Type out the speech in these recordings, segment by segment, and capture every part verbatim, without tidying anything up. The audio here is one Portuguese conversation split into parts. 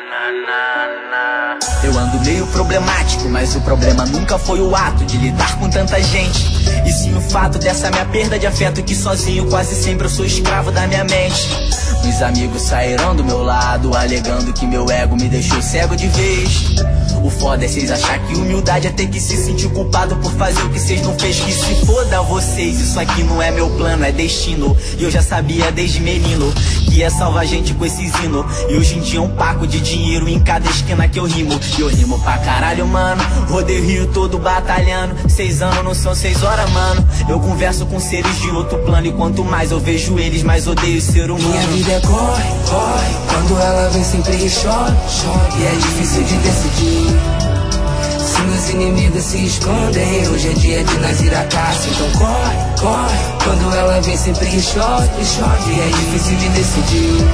Eu ando meio problemático, mas o problema nunca foi o ato de lidar com tanta gente, e sim o fato dessa minha perda de afeto, que sozinho quase sempre eu sou escravo da minha mente. Os amigos saíram do meu lado, alegando que meu ego me deixou cego de vez. O foda é cês achar que humildade é ter que se sentir culpado por fazer o que cês não fez. Que se foda vocês, isso aqui não é meu plano, é destino. E eu já sabia desde menino que ia salvar gente com esses hinos. E hoje em dia é um paco de dinheiro em cada esquina que eu rimo. E eu rimo pra caralho, mano, rodei o Rio todo batalhando. Seis anos não são seis horas, mano. Eu converso com seres de outro plano, e quanto mais eu vejo eles, mais odeio ser humano. Minha vida é corre, corre, quando ela vem sempre chora, chora. E é difícil de decidir se meus inimigos se escondem. Hoje é dia de nós ir à caça, então corre, corre, quando ela vem sempre chora, chora. E é difícil de decidir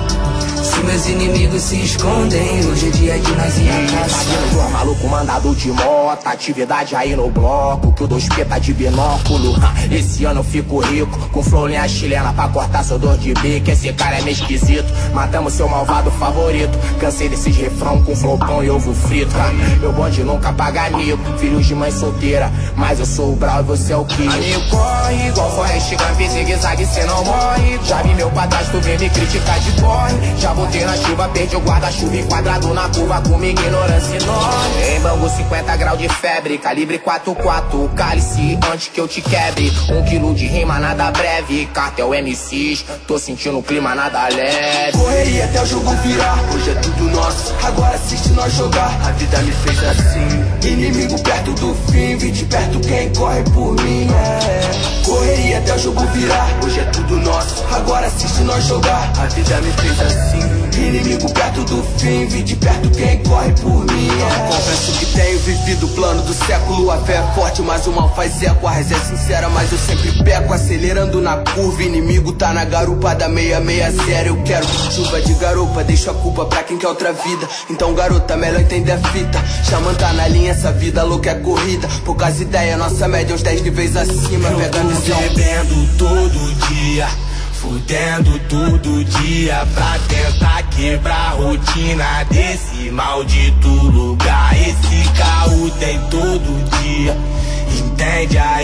se meus inimigos se escondem. Hoje é dia de nós ir à caça. Tá maluco mandado de moto, atividade aí no bloco, que o dois P tá de binóculo. Esse ano eu fico rico, com florinha chilena pra cortar seu dor de bico. Esse cara é meio esquisito, matamos seu malvado favorito. Cansei desses refrão com flopão e ovo frito. Meu bonde nunca paga amigo, filhos de mãe solteira, mas eu sou o Brau e você é o Kio. Amigo corre, igual Forrest Gump, zigue-zague cê não morre. Já vi meu padrasto vir me criticar de corre. Já voltei na chuva, perdi o guarda-chuva enquadrado na curva, com ignorância enorme. Em Bangu cinquenta graus de febre, calibre quatro quatro, cálice antes que eu te quebre. Um quilo de rima nada breve, cartel M Cs, tô sentindo o clima nada leve. Correria até o jogo virar, hoje é tudo nosso, agora assiste nós jogar. A vida me fez assim, inimigo perto do fim, vi de perto quem corre por mim, é. Correria até o jogo virar, hoje é tudo nosso, agora assiste nós jogar. A vida me fez assim, inimigo perto do fim, vi de perto quem corre por mim, é. Confesso que tenho vivido o plano do século. A fé é forte, mas o mal faz eco. A reza é sincera, mas eu sempre peco, acelerando na curva. Inimigo tá na garupa da meia meia zero. Eu quero chuva de garupa, deixo a culpa pra quem quer outra vida. Então garota, melhor entender a fita. Xamã tá na linha, essa vida louca é corrida. Poucas ideias, nossa média uns dez níveis acima. Eu pega a tô visão. bebendo todo dia, fudendo todo dia, pra tentar quebrar a rotina desse maldito lugar. Esse caô tem todo dia, entende a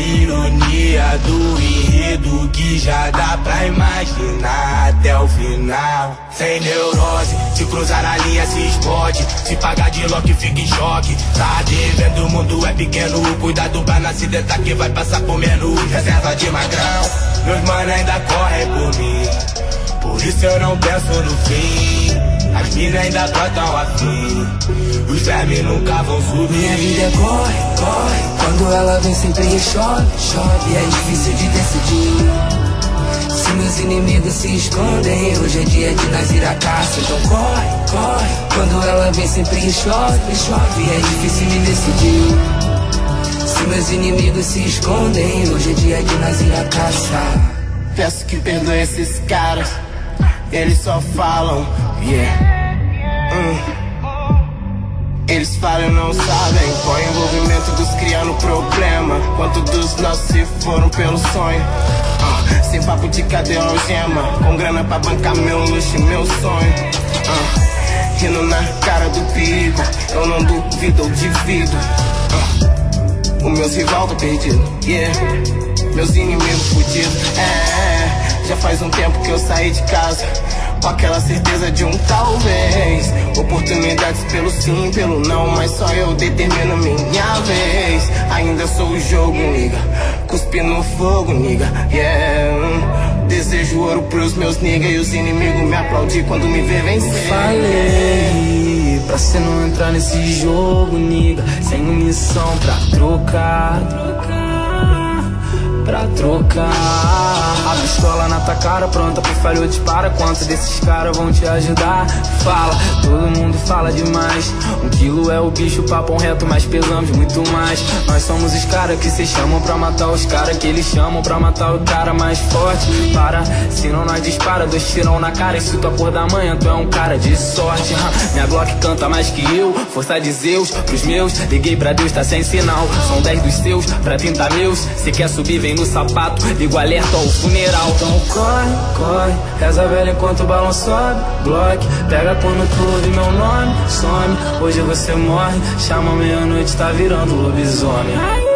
ironia do enredo que já dá pra imaginar até o final. Sem neurose, se cruzar a linha se explode, se pagar de lock fica em choque. Tá devendo, o mundo é pequeno, cuidado pra não acidentar que vai passar por menos. Reserva de magrão, meus mano ainda correm por mim, por isso eu não penso no fim. As minas ainda tão afim, os vermes nunca vão subir. Minha vida é corre, corre, quando ela vem sempre chove, chove. E é difícil de decidir se meus inimigos se escondem. Hoje é dia de nós ir à caça, então corre, corre, quando ela vem sempre chove, chove. E é difícil de decidir se meus inimigos se escondem. Hoje é dia de nós ir à caça. Peço que perdoe esses caras, eles só falam, yeah. hum. Eles falam, não sabem qual é o envolvimento dos criando problema, quanto dos nossos se foram pelo sonho. uh. Sem papo de cadê a algema, com grana pra bancar meu luxo e meu sonho. uh. Rindo na cara do perigo, eu não duvido ou divido. uh. O meus rival tá perdido, yeah. Meus inimigos fudidos, é, é, já faz um tempo que eu saí de casa, com aquela certeza de um talvez. Oportunidades pelo sim, pelo não, mas só eu determino minha vez. Ainda sou o jogo, niga, cuspi no fogo, niga, yeah. Desejo ouro pros meus niga, e os inimigos me aplaudem quando me vê vencer. Falei pra cê não entrar nesse jogo, niga, sem munição pra trocar, pra trocar. A pistola na tua cara, pronta pro falho, dispara. Quantos desses caras vão te ajudar? Fala, todo mundo fala demais. Um quilo é o bicho, papo reto, mas pesamos muito mais. Nós somos os caras que cê chamam pra matar os caras que eles chamam pra matar o cara mais forte. Para, senão nós dispara, dois tirão na cara. E se tu acordar amanhã, tu é um cara de sorte. Minha Glock canta mais que eu, força de Zeus pros meus. Liguei pra Deus, tá sem sinal. São dez dos seus, pra trinta meus. Cê quer subir, vem no sapato, ligo alerta ao funeral. Então corre, corre, reza velha enquanto o balão sobe. Glock, pega quando tu ouve meu nome, some. Hoje você morre, chama meia-noite, tá virando lobisomem.